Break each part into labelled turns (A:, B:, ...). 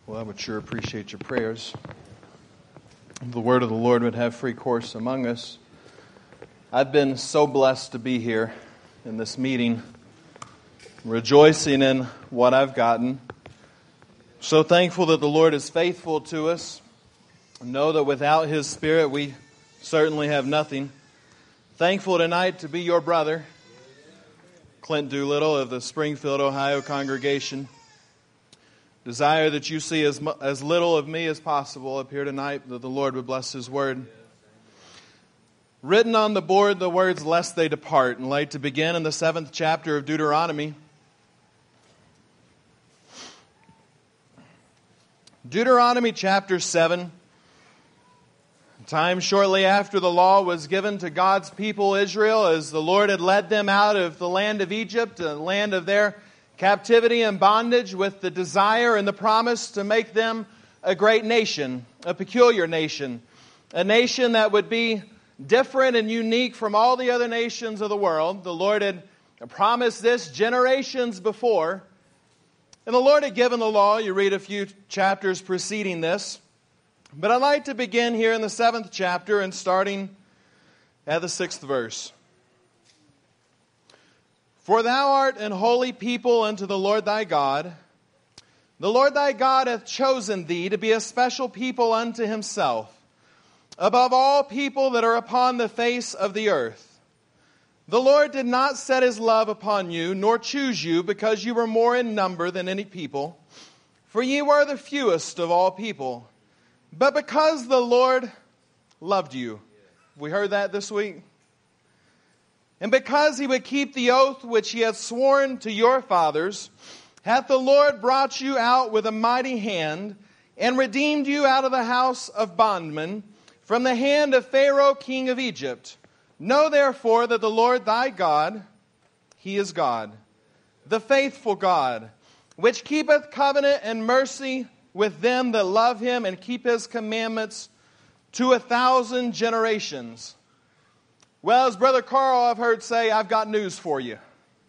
A: Well, I would sure appreciate your prayers. The word of the Lord would have free course among us. I've been so blessed to be here in this meeting, rejoicing in what I've gotten. So thankful that the Lord is faithful to us. Know that without His Spirit, we certainly have nothing. Thankful tonight to be your brother, Clint Doolittle of the Springfield, Ohio congregation. Desire that you see as little of me as possible up here tonight, that the Lord would bless His word. Written on the board, the words, lest they depart. And I'd like to begin in the 7th chapter of Deuteronomy. Deuteronomy chapter 7. Time shortly after the law was given to God's people Israel, as the Lord had led them out of the land of Egypt, the land of their captivity and bondage, with the desire and the promise to make them a great nation, a peculiar nation, a nation that would be different and unique from all the other nations of the world. The Lord had promised this generations before, and the Lord had given the law. You read a few chapters preceding this. But I'd like to begin here in the 7th chapter and starting at the 6th verse. For thou art an holy people unto the Lord thy God. The Lord thy God hath chosen thee to be a special people unto Himself, above all people that are upon the face of the earth. The Lord did not set His love upon you, nor choose you, because you were more in number than any people, for ye were the fewest of all people, but because the Lord loved you. We heard that this week. And because He would keep the oath which He hath sworn to your fathers, hath the Lord brought you out with a mighty hand, and redeemed you out of the house of bondmen, from the hand of Pharaoh king of Egypt. Know therefore that the Lord thy God, He is God, the faithful God, which keepeth covenant and mercy with them that love Him, and keep His commandments to 1,000 generations. Well, as Brother Carl I've heard say, I've got news for you.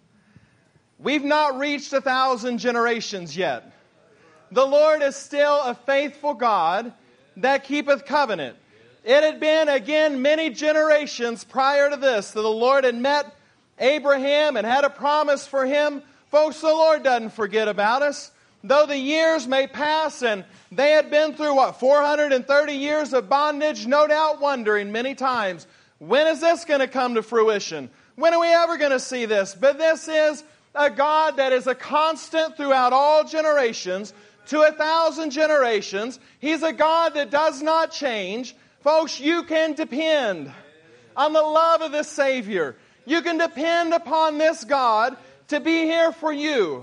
A: We've not reached 1,000 generations yet. The Lord is still a faithful God that keepeth covenant. It had been, again, many generations prior to this that the Lord had met Abraham and had a promise for him. Folks, the Lord doesn't forget about us. Though the years may pass, and they had been through, 430 years of bondage, no doubt wondering many times, when is this going to come to fruition? When are we ever going to see this? But this is a God that is a constant throughout all generations, to 1,000 generations. He's a God that does not change. Folks, you can depend on the love of this Savior. You can depend upon this God to be here for you.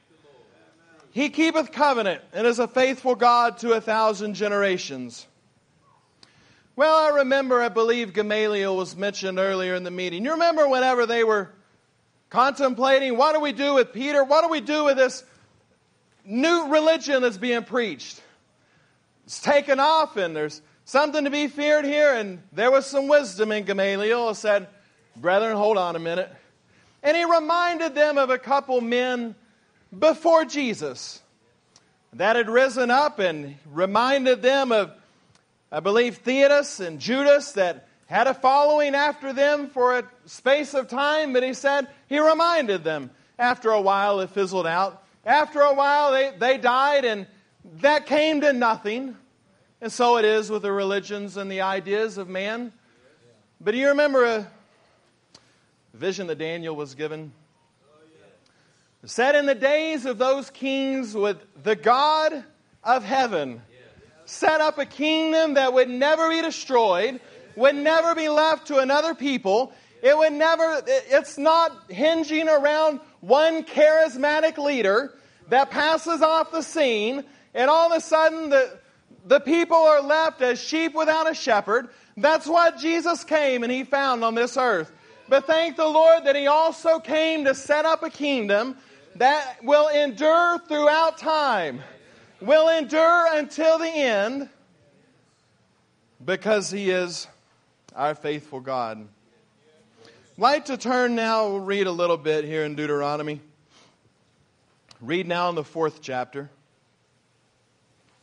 A: He keepeth covenant and is a faithful God to 1,000 generations. Well, I believe Gamaliel was mentioned earlier in the meeting. You remember whenever they were contemplating, what do we do with Peter? What do we do with this new religion that's being preached? It's taken off, and there's something to be feared here. And there was some wisdom in Gamaliel. He said, brethren, hold on a minute. And he reminded them of a couple men before Jesus that had risen up, and reminded them of, I believe, Theudas and Judas, that had a following after them for a space of time. But he reminded them. After a while, it fizzled out. After a while, they died, and that came to nothing. And so it is with the religions and the ideas of man. But do you remember a vision that Daniel was given? It said, in the days of those kings would the God of heaven set up a kingdom that would never be destroyed, would never be left to another people. It's not hinging around one charismatic leader that passes off the scene, and all of a sudden the people are left as sheep without a shepherd. That's what Jesus came and He found on this earth. But thank the Lord that He also came to set up a kingdom that will endure throughout time, will endure until the end, because He is our faithful God. I'd like to turn now, we'll read a little bit here in Deuteronomy. Read now in the 4th chapter.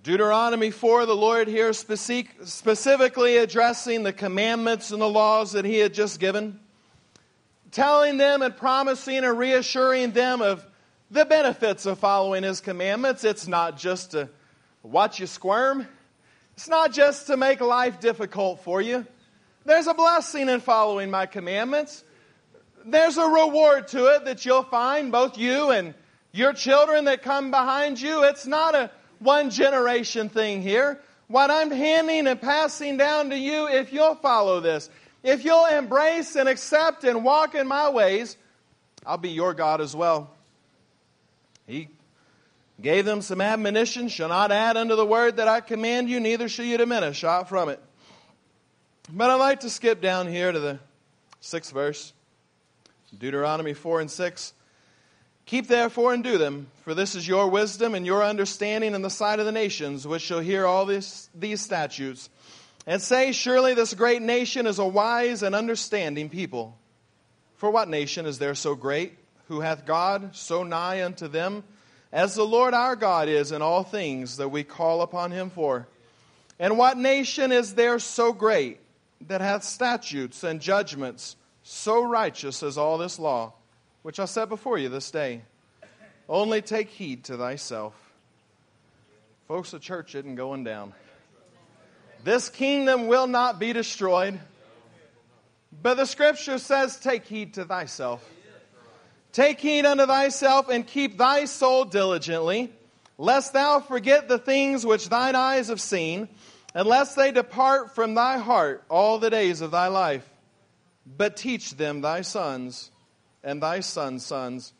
A: Deuteronomy 4, the Lord here specifically addressing the commandments and the laws that He had just given, telling them and promising and reassuring them of the benefits of following His commandments. It's not just to watch you squirm. It's not just to make life difficult for you. There's a blessing in following my commandments. There's a reward to it that you'll find, both you and your children that come behind you. It's not a one generation thing here. What I'm handing and passing down to you, if you'll follow this, if you'll embrace and accept and walk in my ways, I'll be your God as well. He gave them some admonition. Shall not add unto the word that I command you, neither shall you diminish aught from it. But I'd like to skip down here to the 6th verse. Deuteronomy 4 and 6. Keep therefore and do them, for this is your wisdom and your understanding in the sight of the nations, which shall hear all these statutes, and say, surely this great nation is a wise and understanding people. For what nation is there so great, who hath God so nigh unto them, as the Lord our God is in all things that we call upon Him for? And what nation is there so great, that hath statutes and judgments so righteous as all this law, which I set before you this day? Only take heed to thyself. Folks, the church isn't going down. This kingdom will not be destroyed. But the Scripture says, take heed to thyself. Take heed unto thyself, and keep thy soul diligently, lest thou forget the things which thine eyes have seen, and lest they depart from thy heart all the days of thy life. But teach them thy sons, and thy sons' sons.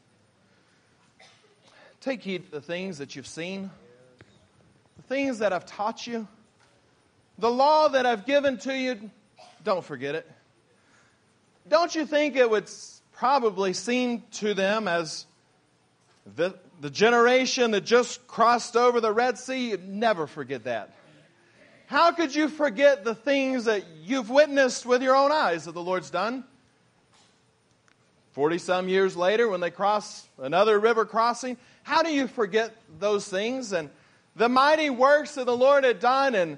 A: Take heed to the things that you've seen, the things that I've taught you, the law that I've given to you. Don't forget it. Don't you think it would probably seem to them as the generation that just crossed over the Red Sea? You'd never forget that. How could you forget the things that you've witnessed with your own eyes that the Lord's done? 40-some years later, when they cross another river crossing, how do you forget those things and the mighty works that the Lord had done?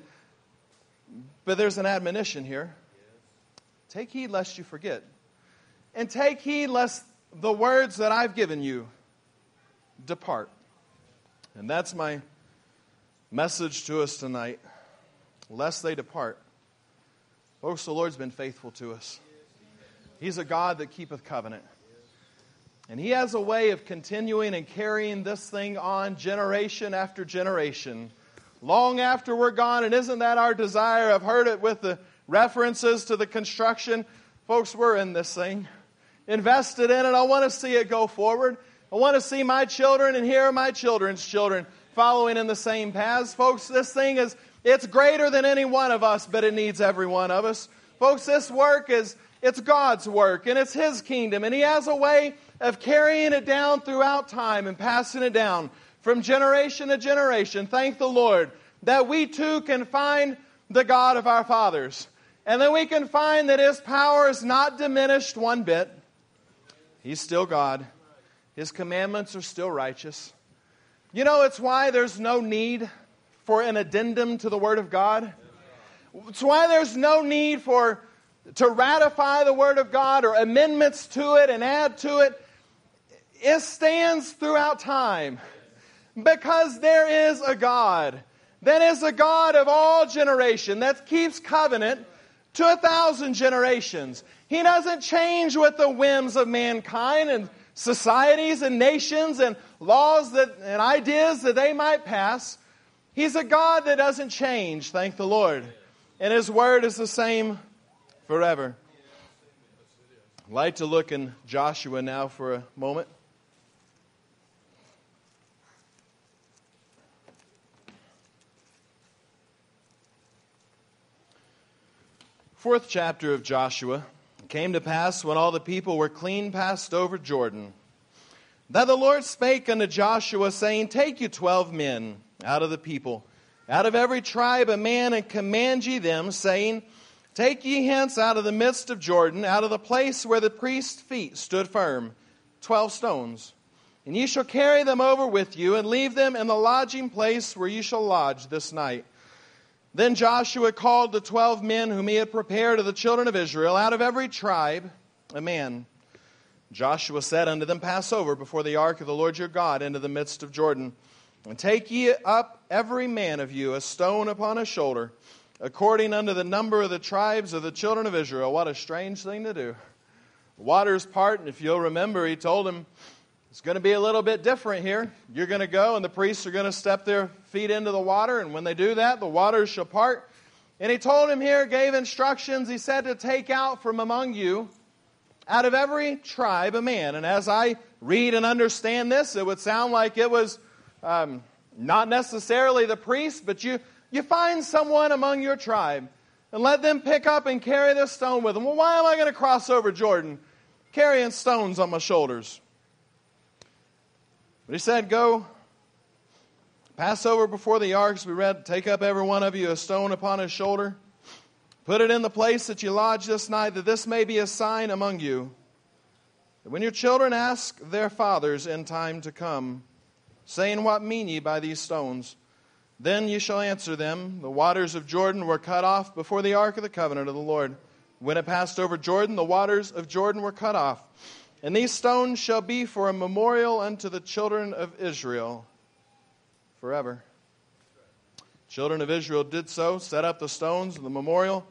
A: But there's an admonition here. Take heed lest you forget. And take heed lest the words that I've given you depart. And that's my message to us tonight. Lest they depart. Folks, the Lord's been faithful to us. He's a God that keepeth covenant. And He has a way of continuing and carrying this thing on generation after generation, long after we're gone. And isn't that our desire? I've heard it with the references to the construction. Folks, we're in this thing, invested in it. I want to see it go forward. I want to see my children and hear my children's children following in the same paths. Folks, this thing it's greater than any one of us, but it needs every one of us. Folks, this work it's God's work, and it's His kingdom, and He has a way of carrying it down throughout time and passing it down from generation to generation. Thank the Lord that we too can find the God of our fathers, and that we can find that His power is not diminished one bit. He's still God. His commandments are still righteous. You know, it's why there's no need for an addendum to the Word of God. It's why there's no need to ratify the Word of God or amendments to it and add to it. It stands throughout time because there is a God that is a God of all generation that keeps covenant to 1,000 generations. He doesn't change with the whims of mankind and societies and nations and laws and ideas that they might pass. He's a God that doesn't change, thank the Lord. And His Word is the same forever. I'd like to look in Joshua now for a moment. Fourth chapter of Joshua. It came to pass when all the people were clean passed over Jordan, that the Lord spake unto Joshua, saying, Take you 12 men out of the people, out of every tribe a man, and command ye them, saying, Take ye hence out of the midst of Jordan, out of the place where the priest's feet stood firm, 12 stones. And ye shall carry them over with you, and leave them in the lodging place where ye shall lodge this night. Then Joshua called the 12 men whom he had prepared of the children of Israel, out of every tribe a man. Joshua said unto them, Pass over before the ark of the Lord your God into the midst of Jordan, and take ye up every man of you a stone upon his shoulder, according unto the number of the tribes of the children of Israel. What a strange thing to do. The waters part, and if you'll remember, he told them, it's going to be a little bit different here. You're going to go, and the priests are going to step their feet into the water, and when they do that, the waters shall part. And he told him here, gave instructions, he said to take out from among you, out of every tribe, a man. And as I read and understand this, it would sound like it was not necessarily the priest, but you find someone among your tribe, and let them pick up and carry this stone with them. Well, why am I going to cross over Jordan carrying stones on my shoulders? But he said, go, pass over before the ark, as we read, take up every one of you a stone upon his shoulder. Put it in the place that you lodge this night, that this may be a sign among you, that when your children ask their fathers in time to come, saying, What mean ye by these stones? Then ye shall answer them, The waters of Jordan were cut off before the ark of the covenant of the Lord. When it passed over Jordan, the waters of Jordan were cut off. And these stones shall be for a memorial unto the children of Israel forever. Children of Israel did so, set up the stones of the memorial.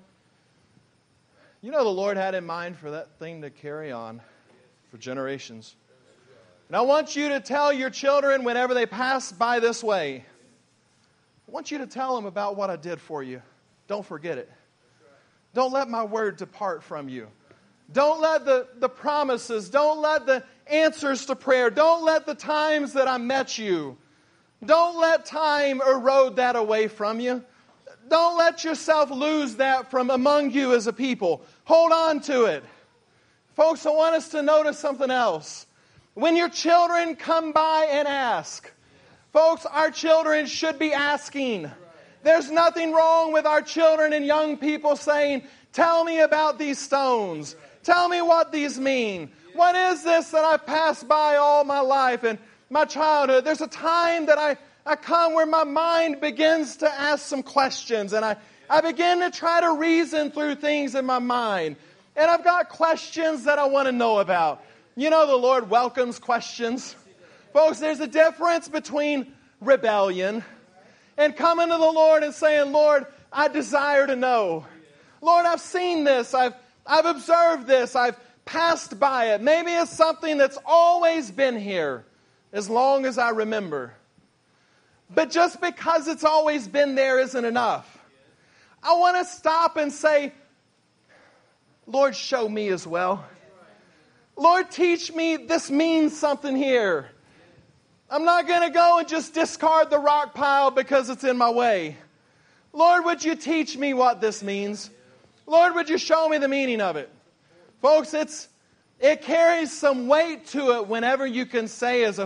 A: You know, the Lord had in mind for that thing to carry on for generations. And I want you to tell your children whenever they pass by this way, I want you to tell them about what I did for you. Don't forget it. Don't let my word depart from you. Don't let the promises, don't let the answers to prayer, don't let the times that I met you, don't let time erode that away from you. Don't let yourself lose that from among you as a people. Hold on to it. Folks, I want us to notice something else. When your children come by and ask, folks, our children should be asking. There's nothing wrong with our children and young people saying, tell me about these stones. Tell me what these mean. What is this that I've passed by all my life and my childhood? There's a time that I come where my mind begins to ask some questions, and I begin to try to reason through things in my mind. And I've got questions that I want to know about. You know, the Lord welcomes questions. Folks, there's a difference between rebellion and coming to the Lord and saying, Lord, I desire to know. Lord, I've seen this. I've observed this. I've passed by it. Maybe it's something that's always been here as long as I remember. But just because it's always been there isn't enough. I want to stop and say, Lord, show me as well. Lord, teach me this means something here. I'm not going to go and just discard the rock pile because it's in my way. Lord, would you teach me what this means? Lord, would you show me the meaning of it? Folks, it carries some weight to it whenever you can say as a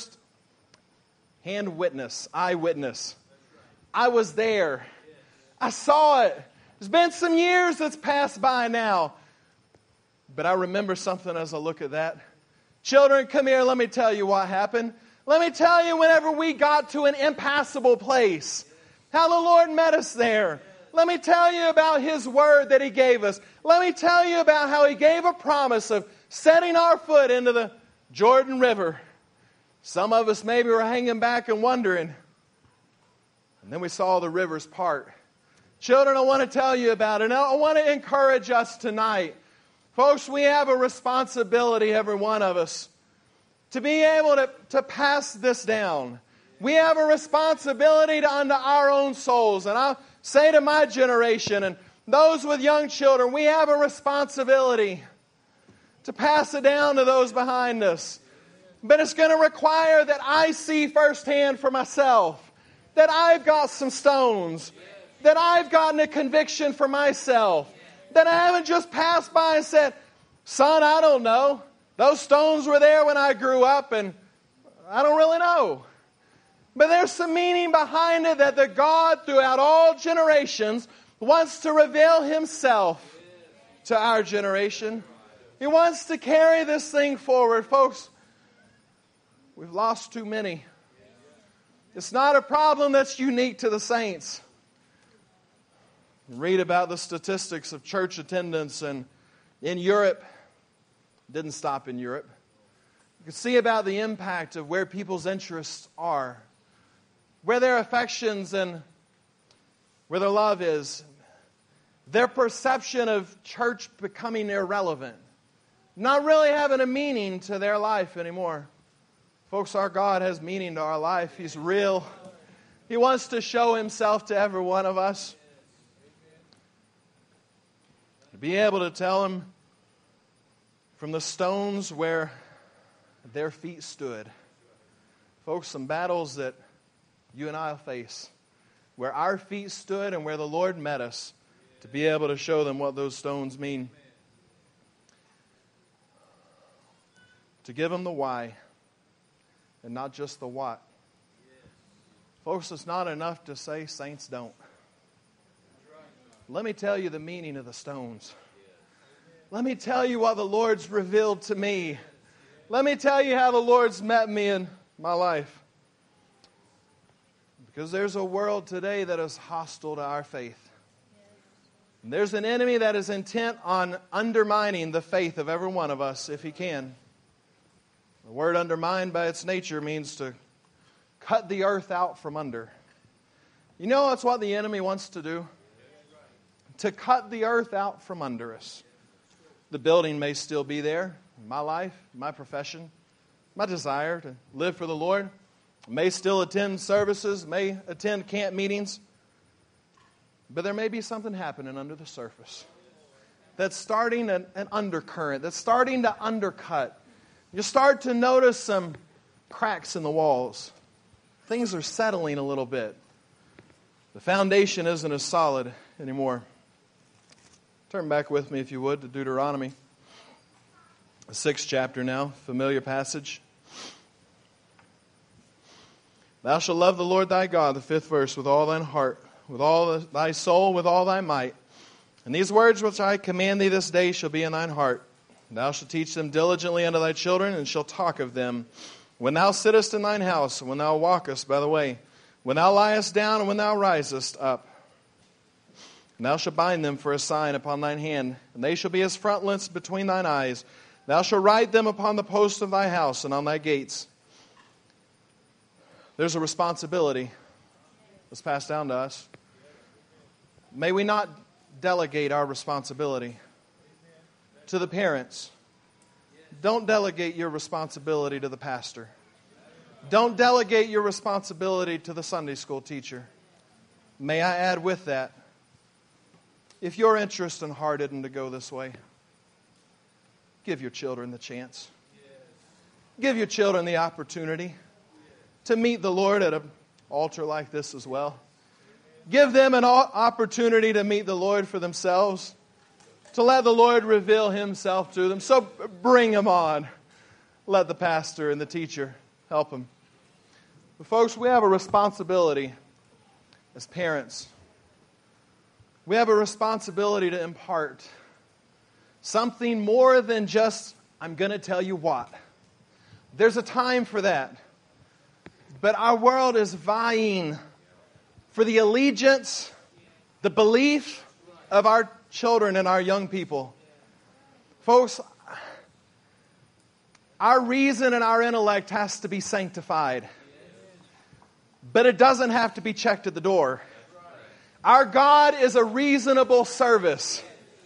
A: first-hand witness, eyewitness, I was there. I saw it. There's been some years that's passed by now. But I remember something as I look at that. Children, come here, let me tell you what happened. Let me tell you whenever we got to an impassable place, how the Lord met us there. Let me tell you about His word that He gave us. Let me tell you about how He gave a promise of setting our foot into the Jordan River. Some of us maybe were hanging back and wondering. And then we saw the rivers part. Children, I want to tell you about it. And I want to encourage us tonight. Folks, we have a responsibility, every one of us, to be able to pass this down. We have a responsibility unto our own souls. And I'll say to my generation and those with young children, we have a responsibility to pass it down to those behind us. But it's going to require that I see firsthand for myself that I've got some stones, that I've gotten a conviction for myself, that I haven't just passed by and said, son, I don't know. Those stones were there when I grew up and I don't really know. But there's some meaning behind it that the God throughout all generations wants to reveal Himself to our generation. He wants to carry this thing forward. Folks, We've lost too many. It's not a problem that's unique to the saints. Read about the statistics of church attendance and in Europe. It didn't stop in Europe. You can see about the impact of where people's interests are, where their affections and where their love is. Their perception of church becoming irrelevant, not really having a meaning to their life anymore. Folks, our God has meaning to our life. He's real. He wants to show Himself to every one of us. To be able to tell Him from the stones where their feet stood. Folks, some battles that you and I will face, where our feet stood and where the Lord met us, to be able to show them what those stones mean. To give them the why and not just the what. Folks, it's not enough to say saints don't. Let me tell you the meaning of the stones. Let me tell you what the Lord's revealed to me. Let me tell you how the Lord's met me in my life. Because there's a world today that is hostile to our faith. And there's an enemy that is intent on undermining the faith of every one of us if he can. The word undermine by its nature means to cut the earth out from under. You know that's what the enemy wants to do? To cut the earth out from under us. The building may still be there. My life, my profession, my desire to live for the Lord. May still attend services, may attend camp meetings. But there may be something happening under the surface that's starting an undercurrent, that's starting to undercut. You start to notice some cracks in the walls. Things are settling a little bit. The foundation isn't as solid anymore. Turn back with me, if you would, to Deuteronomy, the 6th chapter now, familiar passage. Thou shalt love the Lord thy God, the 5th verse, with all thine heart, with all thy soul, with all thy might. And these words which I command thee this day shall be in thine heart. And thou shalt teach them diligently unto thy children, and shalt talk of them when thou sittest in thine house, and when thou walkest by the way, when thou liest down, and when thou risest up. And thou shalt bind them for a sign upon thine hand, and they shall be as frontlets between thine eyes. Thou shalt write them upon the posts of thy house and on thy gates. There's a responsibility that's passed down to us. May we not delegate our responsibility to the parents. Don't delegate your responsibility to the pastor. Don't delegate your responsibility to the Sunday school teacher. May I add with that, if your interest and heart isn't to go this way, give your children the chance. Give your children the opportunity to meet the Lord at an altar like this as well. Give them an opportunity to meet the Lord for themselves, to let the Lord reveal Himself to them. So bring them on. Let the pastor and the teacher help them. But folks, we have a responsibility as parents. We have a responsibility to impart something more than just, I'm going to tell you what. There's a time for that. But our world is vying for the allegiance, the belief of our children and our young people. Folks, our reason and our intellect has to be sanctified. But it doesn't have to be checked at the door. Our God is a reasonable service.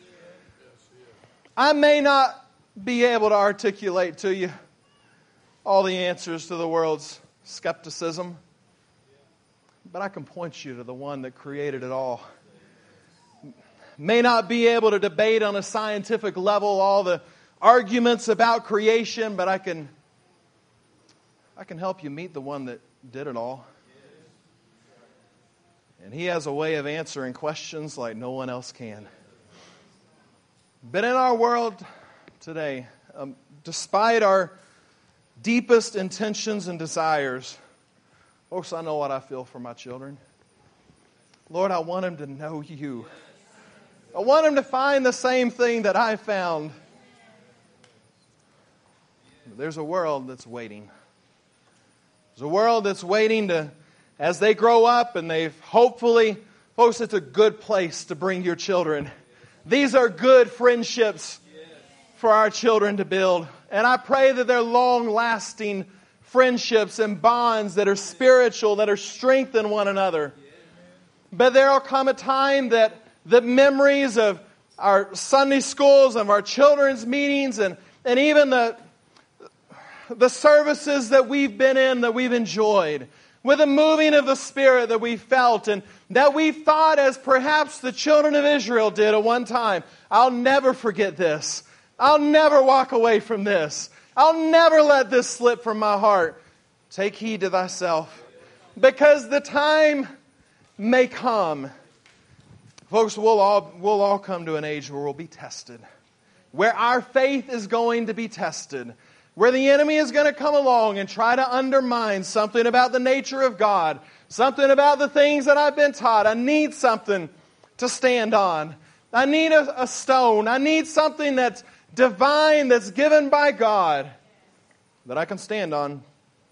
A: I may not be able to articulate to you all the answers to the world's skepticism, but I can point you to the one that created it all. May not be able to debate on a scientific level all the arguments about creation, but I can help you meet the one that did it all. And He has a way of answering questions like no one else can. But in our world today, despite our deepest intentions and desires, folks, I know what I feel for my children. Lord, I want them to know You. I want them to find the same thing that I found. There's a world that's waiting. There's a world that's waiting to, as they grow up and they've hopefully, folks, it's a good place to bring your children. These are good friendships for our children to build. And I pray that they're long-lasting friendships and bonds that are spiritual, that are strengthen one another. But there will come a time that the memories of our Sunday schools, of our children's meetings, and even the services that we've been in, that we've enjoyed, with the moving of the Spirit that we felt, and that we thought as perhaps the children of Israel did at one time, I'll never forget this. I'll never walk away from this. I'll never let this slip from my heart. Take heed to thyself, because the time may come. Folks, we'll all come to an age where we'll be tested, where our faith is going to be tested, where the enemy is going to come along and try to undermine something about the nature of God, something about the things that I've been taught. I need something to stand on. I need a stone. I need something that's divine, that's given by God, that I can stand on.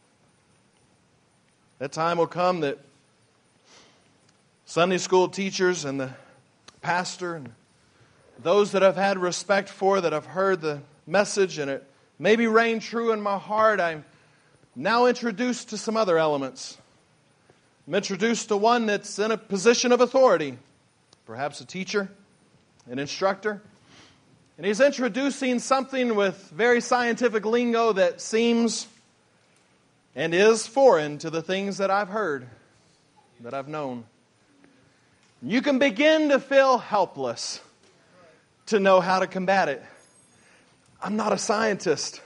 A: That time will come that Sunday school teachers and the pastor and those that I've had respect for, that have heard the message and it maybe rang true in my heart, I'm now introduced to some other elements. I'm introduced to one that's in a position of authority, perhaps a teacher, an instructor. And he's introducing something with very scientific lingo that seems and is foreign to the things that I've heard, that I've known. You can begin to feel helpless to know how to combat it. I'm not a scientist.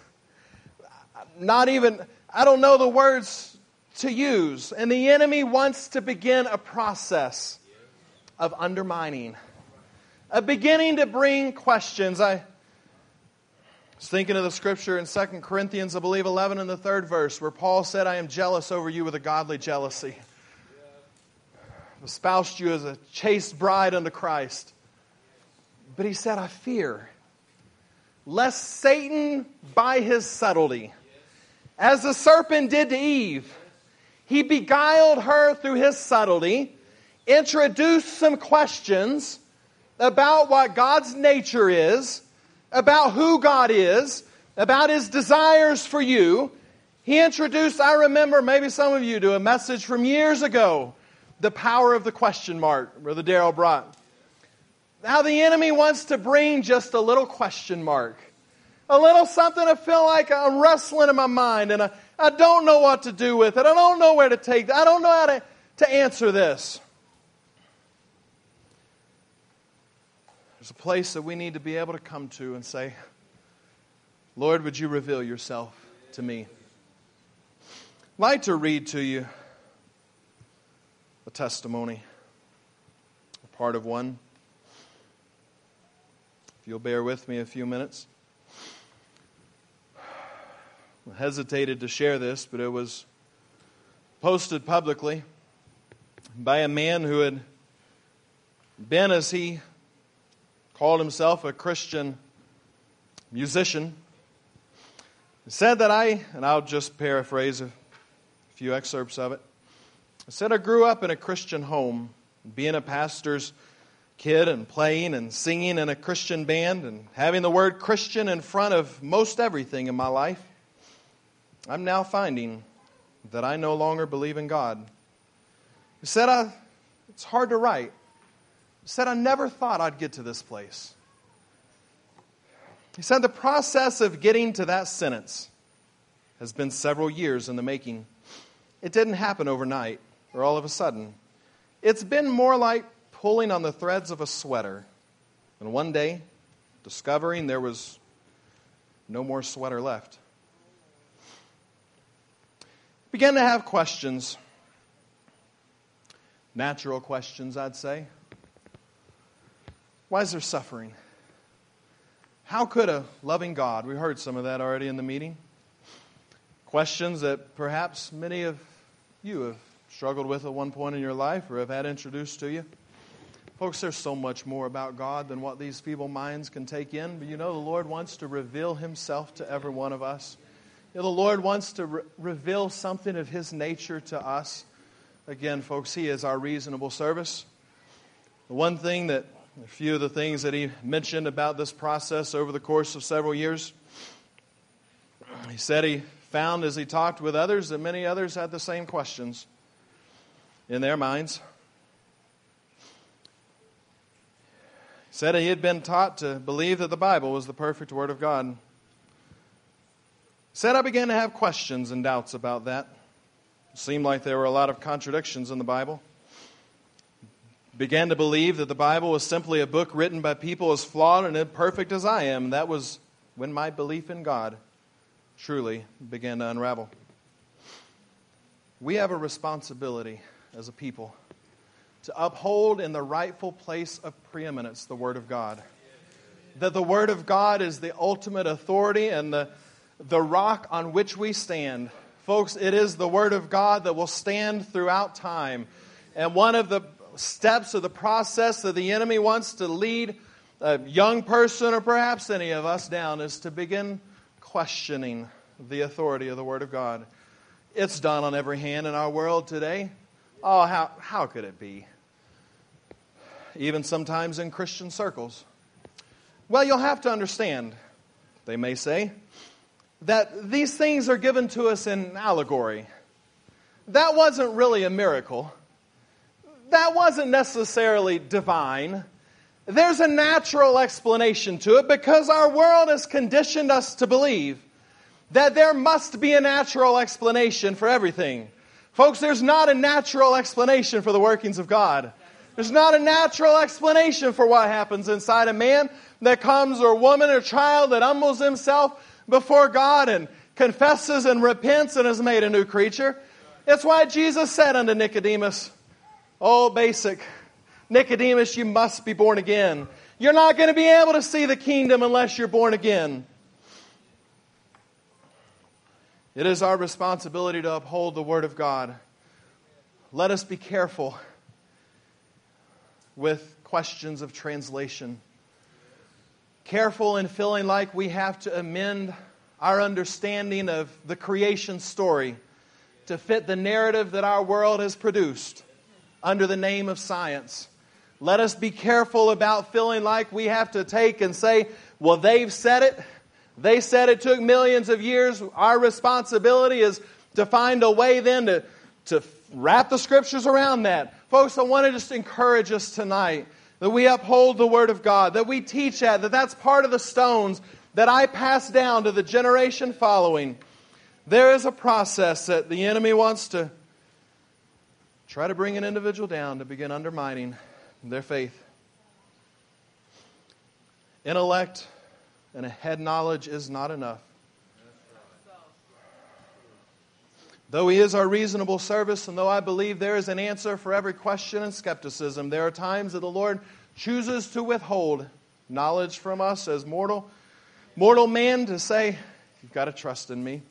A: I don't know the words to use. And the enemy wants to begin a process of undermining, of beginning to bring questions. I was thinking of the scripture in 2 Corinthians, I believe 11 in the 3rd verse, where Paul said, I am jealous over you with a godly jealousy. I've espoused you as a chaste bride unto Christ. But he said, I fear lest Satan, by his subtlety, as the serpent did to Eve, he beguiled her through his subtlety, introduced some questions about what God's nature is, about who God is, about His desires for you. He introduced, I remember, maybe some of you do, a message from years ago, The Power of the Question Mark, Brother Darrell brought. Now the enemy wants to bring just a little question mark. A little something I feel like I'm wrestling in my mind and I don't know what to do with it. I don't know where to take it. I don't know how to answer this. There's a place that we need to be able to come to and say, Lord, would you reveal yourself to me? I'd like to read to you a testimony, a part of one. If you'll bear with me a few minutes. I hesitated to share this, but it was posted publicly by a man who had been, as he called himself, a Christian musician. He said that and I'll just paraphrase a few excerpts of it. He said, I grew up in a Christian home, being a pastor's kid and playing and singing in a Christian band and having the word Christian in front of most everything in my life. I'm now finding that I no longer believe in God. He said, it's hard to write. He said, I never thought I'd get to this place. He said, the process of getting to that sentence has been several years in the making. It didn't happen overnight or all of a sudden. It's been more like pulling on the threads of a sweater. And one day, discovering there was no more sweater left. Began to have questions. Natural questions, I'd say. Why is there suffering? How could a loving God, we heard some of that already in the meeting, questions that perhaps many of you have struggled with at one point in your life or have had introduced to you. Folks, there's so much more about God than what these feeble minds can take in. But you know, the Lord wants to reveal Himself to every one of us. The Lord wants to reveal something of His nature to us. Again, folks, He is our reasonable service. The one thing that, a few of the things that He mentioned about this process over the course of several years, He said He found as He talked with others that many others had the same questions in their minds. He said He had been taught to believe that the Bible was the perfect Word of God. He said, I began to have questions and doubts about that. It seemed like there were a lot of contradictions in the Bible. Began to believe that the Bible was simply a book written by people as flawed and imperfect as I am. That was when my belief in God truly began to unravel. We have a responsibility as a people to uphold in the rightful place of preeminence the Word of God. That the Word of God is the ultimate authority and the rock on which we stand. Folks, it is the Word of God that will stand throughout time. And one of the steps of the process that the enemy wants to lead a young person or perhaps any of us down is to begin questioning the authority of the Word of God. It's done on every hand in our world today. Oh, how could it be? Even sometimes in Christian circles. Well, you'll have to understand, they may say, that these things are given to us in allegory. That wasn't really a miracle. That wasn't necessarily divine. There's a natural explanation to it because our world has conditioned us to believe that there must be a natural explanation for everything. Folks, there's not a natural explanation for the workings of God. There's not a natural explanation for what happens inside a man that comes, or woman or child that humbles himself before God and confesses and repents and is made a new creature. It's why Jesus said unto Nicodemus, oh, basic, Nicodemus, you must be born again. You're not going to be able to see the kingdom unless you're born again. It is our responsibility to uphold the Word of God. Let us be careful with questions of translation. Careful in feeling like we have to amend our understanding of the creation story to fit the narrative that our world has produced under the name of science. Let us be careful about feeling like we have to take and say, well, they've said it. They said it took millions of years. Our responsibility is to find a way then to wrap the Scriptures around that. Folks, I want to just encourage us tonight that we uphold the Word of God, that we teach that's part of the stones that I pass down to the generation following. There is a process that the enemy wants to try to bring an individual down to begin undermining their faith. Intellect and a head knowledge is not enough. Though He is our reasonable service, and though I believe there is an answer for every question and skepticism, there are times that the Lord chooses to withhold knowledge from us as mortal man to say, you've got to trust in me.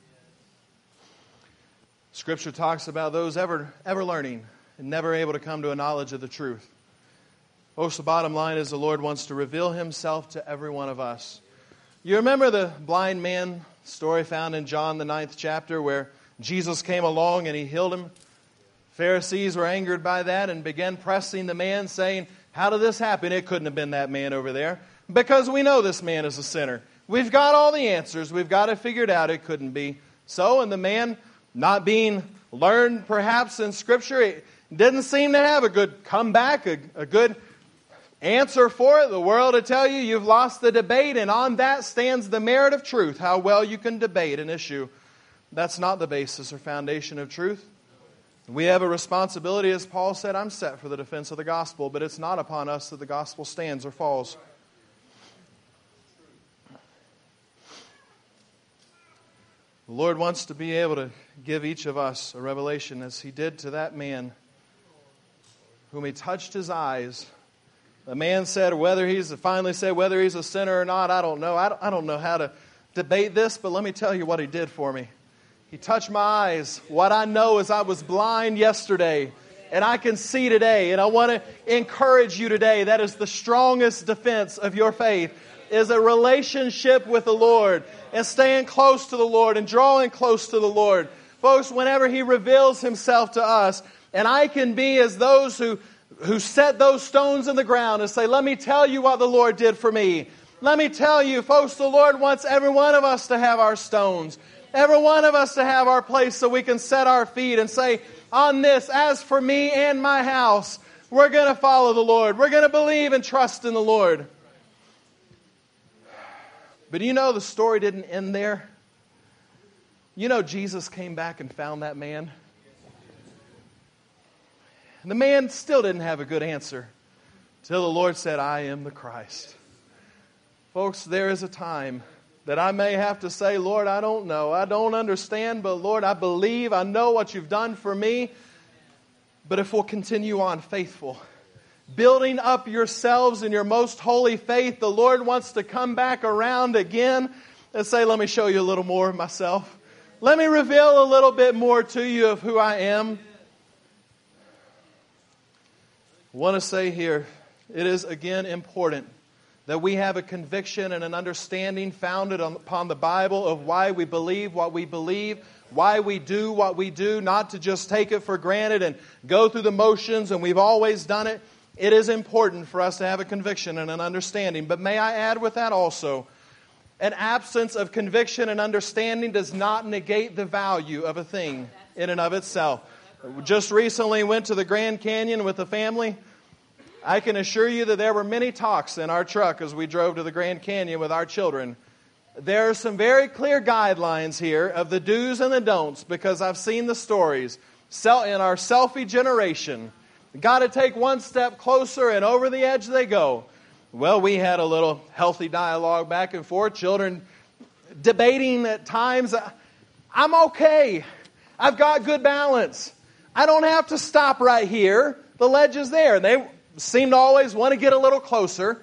A: Scripture talks about those ever learning and never able to come to a knowledge of the truth. Folks, the bottom line is the Lord wants to reveal Himself to every one of us. You remember the blind man story found in John the 9th chapter where Jesus came along and He healed him? Pharisees were angered by that and began pressing the man, saying, how did this happen? It couldn't have been that man over there, because we know this man is a sinner. We've got all the answers. We've got it figured out. It couldn't be so. And the man, not being learned perhaps in Scripture, it didn't seem to have a good comeback, a good answer for it. The world will tell you you've lost the debate, and on that stands the merit of truth, how well you can debate an issue. That's not the basis or foundation of truth. We have a responsibility, as Paul said, I'm set for the defense of the gospel, but it's not upon us that the gospel stands or falls. The Lord wants to be able to give each of us a revelation as He did to that man whom He touched his eyes. The man said finally said whether he's a sinner or not, I don't know. I don't know how to debate this, but let me tell you what He did for me. He touched my eyes. What I know is I was blind yesterday, and I can see today. And I want to encourage you today. That is the strongest defense of your faith. is a relationship with the Lord and staying close to the Lord and drawing close to the Lord. Folks, whenever He reveals Himself to us, and I can be as those who set those stones in the ground and say, let me tell you what the Lord did for me. Let me tell you, folks, the Lord wants every one of us to have our stones. Every one of us to have our place so we can set our feet and say, on this, as for me and my house, we're going to follow the Lord. We're going to believe and trust in the Lord. But you know the story didn't end there. You know Jesus came back and found that man. And the man still didn't have a good answer till the Lord said, I am the Christ. Folks, there is a time that I may have to say, Lord, I don't know. I don't understand, but Lord, I believe. I know what you've done for me. But if we'll continue on faithful, building up yourselves in your most holy faith, the Lord wants to come back around again and say, let me show you a little more of myself. Let me reveal a little bit more to you of who I am. I want to say here, it is again important that we have a conviction and an understanding founded upon the Bible of why we believe what we believe, why we do what we do, not to just take it for granted and go through the motions and we've always done it. It is important for us to have a conviction and an understanding. But may I add with that also, an absence of conviction and understanding does not negate the value of a thing in and of itself. Just recently went to the Grand Canyon with the family. I can assure you that there were many talks in our truck as we drove to the Grand Canyon with our children. There are some very clear guidelines here of the do's and the don'ts because I've seen the stories. In our selfie generation, got to take one step closer and over the edge they go. Well, we had a little healthy dialogue back and forth, children debating at times. I'm okay. I've got good balance. I don't have to stop right here. The ledge is there. They seem to always want to get a little closer.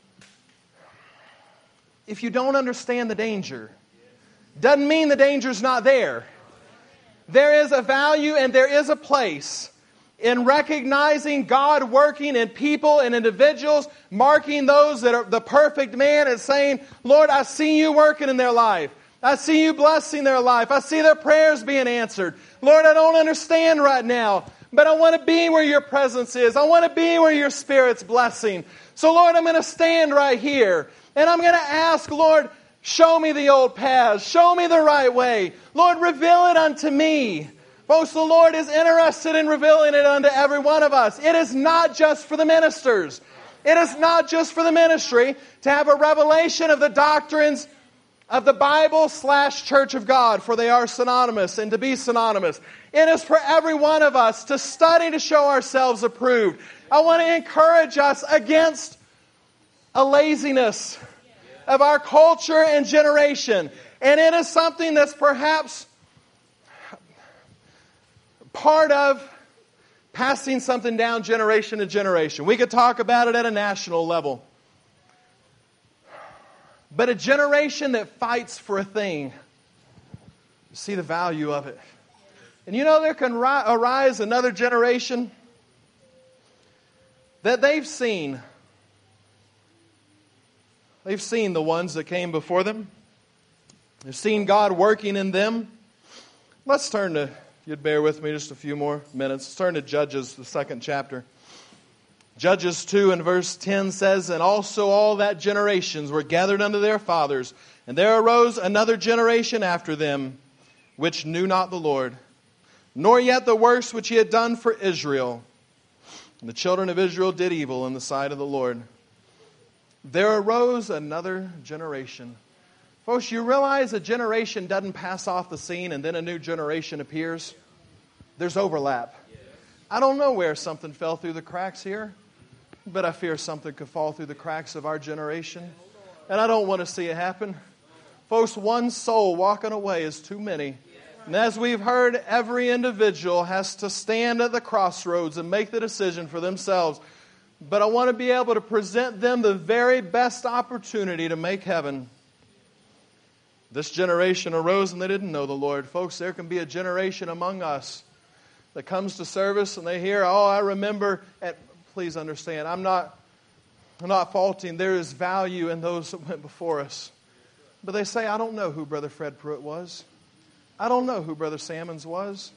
A: If you don't understand the danger, doesn't mean the danger's not there. There is a value and there is a place in recognizing God working in people and individuals, marking those that are the perfect man and saying, Lord, I see you working in their life. I see you blessing their life. I see their prayers being answered. Lord, I don't understand right now, but I want to be where your presence is. I want to be where your Spirit's blessing. So, Lord, I'm going to stand right here. And I'm going to ask, Lord, show me the old paths. Show me the right way. Lord, reveal it unto me. Folks, the Lord is interested in revealing it unto every one of us. It is not just for the ministers. It is not just for the ministry to have a revelation of the doctrines of the Bible / Church of God, for they are synonymous and to be synonymous. It is for every one of us to study to show ourselves approved. I want to encourage us against a laziness of our culture and generation. And it is something that's perhaps part of passing something down generation to generation. We could talk about it at a national level. But a generation that fights for a thing, see the value of it. And you know, there can arise another generation that they've seen the ones that came before them. They've seen God working in them. Let's turn to, if you'd bear with me just a few more minutes, let's turn to Judges, the 2nd chapter. Judges 2 and verse 10 says, And also all that generations were gathered unto their fathers, and there arose another generation after them, which knew not the Lord, nor yet the works which he had done for Israel. And the children of Israel did evil in the sight of the Lord. There arose another generation. Folks, you realize a generation doesn't pass off the scene and then a new generation appears? There's overlap. I don't know where something fell through the cracks here, but I fear something could fall through the cracks of our generation. And I don't want to see it happen. Folks, one soul walking away is too many. And as we've heard, every individual has to stand at the crossroads and make the decision for themselves. But I want to be able to present them the very best opportunity to make heaven. This generation arose and they didn't know the Lord. Folks, there can be a generation among us that comes to service and they hear, oh, I remember. And please understand, I'm not I'm not faulting. There is value in those that went before us. But they say, I don't know who Brother Fred Pruitt was. I don't know who Brother Sammons was.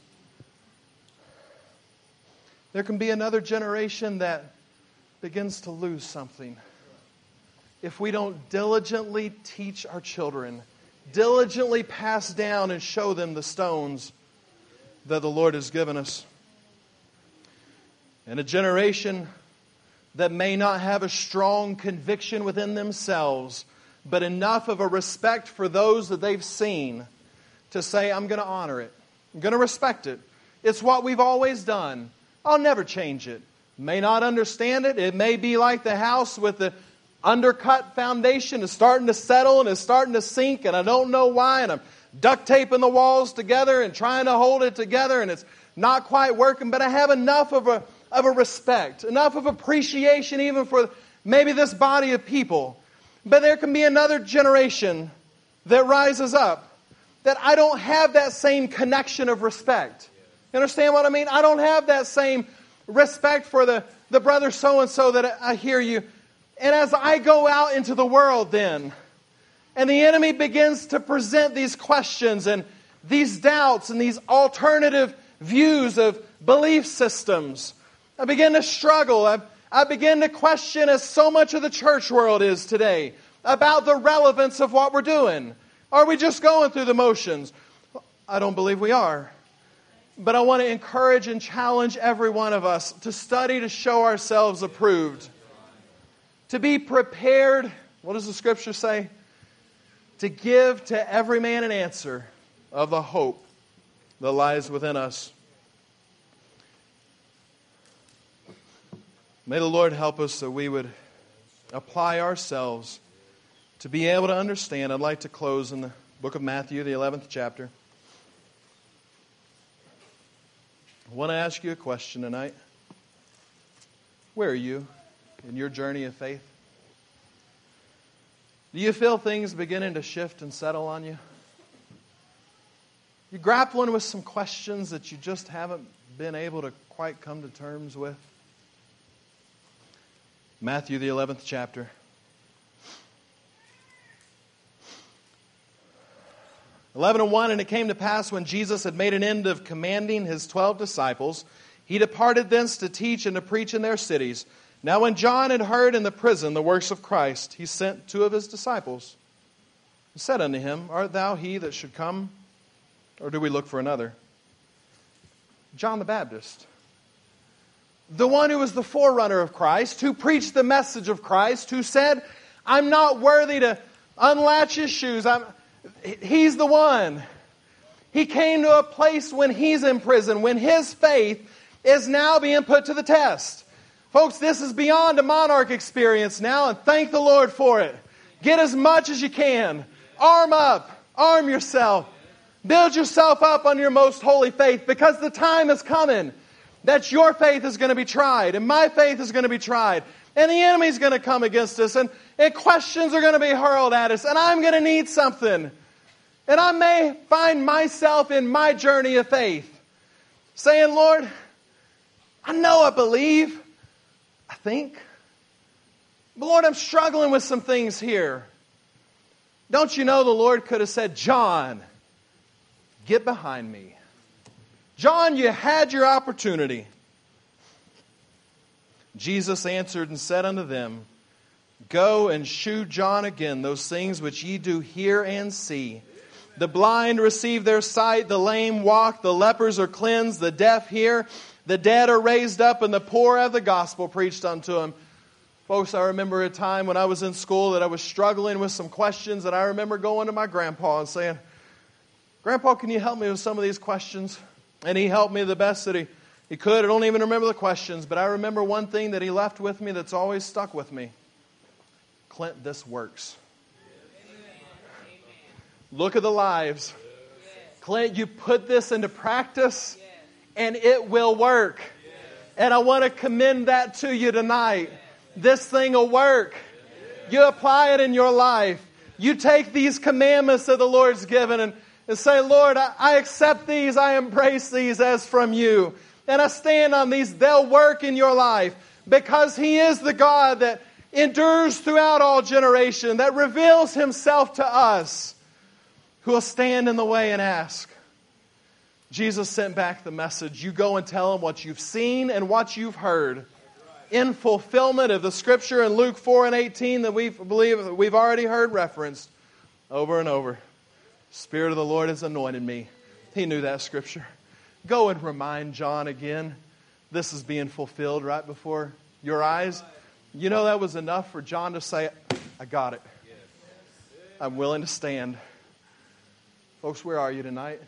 A: There can be another generation that begins to lose something if we don't diligently teach our children, diligently pass down and show them the stones that the Lord has given us. And a generation that may not have a strong conviction within themselves, but enough of a respect for those that they've seen to say, I'm going to honor it. I'm going to respect it. It's what we've always done. I'll never change it. May not understand it. It may be like the house with the undercut foundation is starting to settle and is starting to sink, and I don't know why, and I'm duct taping the walls together and trying to hold it together, and it's not quite working, but I have enough of a respect, enough of appreciation even for maybe this body of people. But there can be another generation that rises up that I don't have that same connection of respect. You understand what I mean? I don't have that same respect for the brother so-and-so that I hear you. And as I go out into the world then, and the enemy begins to present these questions and these doubts and these alternative views of belief systems, I begin to struggle. I begin to question, as so much of the church world is today, about the relevance of what we're doing. Are we just going through the motions? I don't believe we are. But I want to encourage and challenge every one of us to study to show ourselves approved. To be prepared, what does the Scripture say? To give to every man an answer of the hope that lies within us. May the Lord help us that we would apply ourselves to be able to understand. I'd like to close in the book of Matthew, the 11th chapter. I want to ask you a question tonight. Where are you in your journey of faith? Do you feel things beginning to shift and settle on you? You're grappling with some questions that you just haven't been able to quite come to terms with? Matthew, the 11th chapter. 11:1, and it came to pass when Jesus had made an end of commanding his 12 disciples, he departed thence to teach and to preach in their cities. Now when John had heard in the prison the works of Christ, he sent 2 of his disciples, and said unto him, Art thou he that should come, or do we look for another? John the Baptist, the one who was the forerunner of Christ, who preached the message of Christ, who said, I'm not worthy to unlatch his shoes. He's the one. He came to a place when he's in prison, when his faith is now being put to the test. Folks, this is beyond a monarch experience now, and thank the Lord for it. Get as much as you can. Arm up. Arm yourself. Build yourself up on your most holy faith, because the time is coming that your faith is going to be tried, and my faith is going to be tried, and the enemy's going to come against us, and questions are going to be hurled at us, and I'm going to need something. And I may find myself in my journey of faith saying, Lord, I know I believe, I think, but Lord, I'm struggling with some things here. Don't you know the Lord could have said, John, get behind me. John, you had your opportunity. Jesus answered and said unto them, Go and shew John again those things which ye do hear and see. The blind receive their sight, the lame walk, the lepers are cleansed, the deaf hear, the dead are raised up, and the poor have the gospel preached unto them. Folks, I remember a time when I was in school that I was struggling with some questions, and I remember going to my grandpa and saying, Grandpa, can you help me with some of these questions? And he helped me the best that he could. I don't even remember the questions, but I remember one thing that he left with me that's always stuck with me. Clint, this works. Look at the lives. Clint, you put this into practice, and it will work. And I want to commend that to you tonight. This thing will work. You apply it in your life. You take these commandments that the Lord's given and say, Lord, I accept these, I embrace these as from you. And I stand on these. They'll work in your life because He is the God that endures throughout all generation, that reveals Himself to us, who will stand in the way and ask. Jesus sent back the message. You go and tell them what you've seen and what you've heard. In fulfillment of the scripture in Luke 4:18 that we believe we've already heard referenced over and over. Spirit of the Lord has anointed me. He knew that scripture. Go and remind John again. This is being fulfilled right before your eyes. You know that was enough for John to say, I got it. I'm willing to stand. Folks, where are you tonight?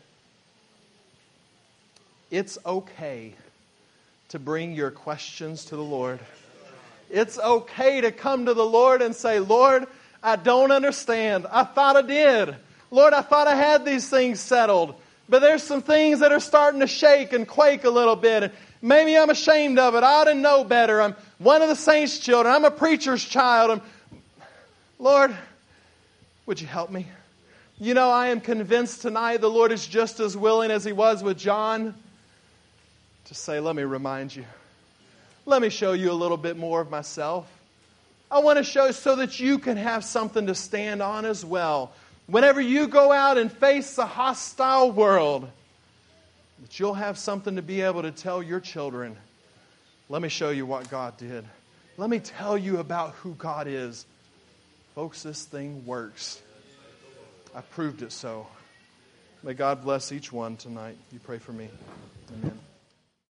A: It's okay to bring your questions to the Lord. It's okay to come to the Lord and say, Lord, I don't understand. I thought I did. Lord, I thought I had these things settled. But there's some things that are starting to shake and quake a little bit. And maybe I'm ashamed of it. I ought to know better. I'm one of the saints' children. I'm a preacher's child. Lord, would you help me? You know, I am convinced tonight the Lord is just as willing as He was with John to say, let me remind you. Let me show you a little bit more of myself. I want to show so that you can have something to stand on as well. Whenever you go out and face a hostile world, that you'll have something to be able to tell your children. Let me show you what God did. Let me tell you about who God is. Folks, this thing works. I proved it so. May God bless each one tonight. You pray for me. Amen.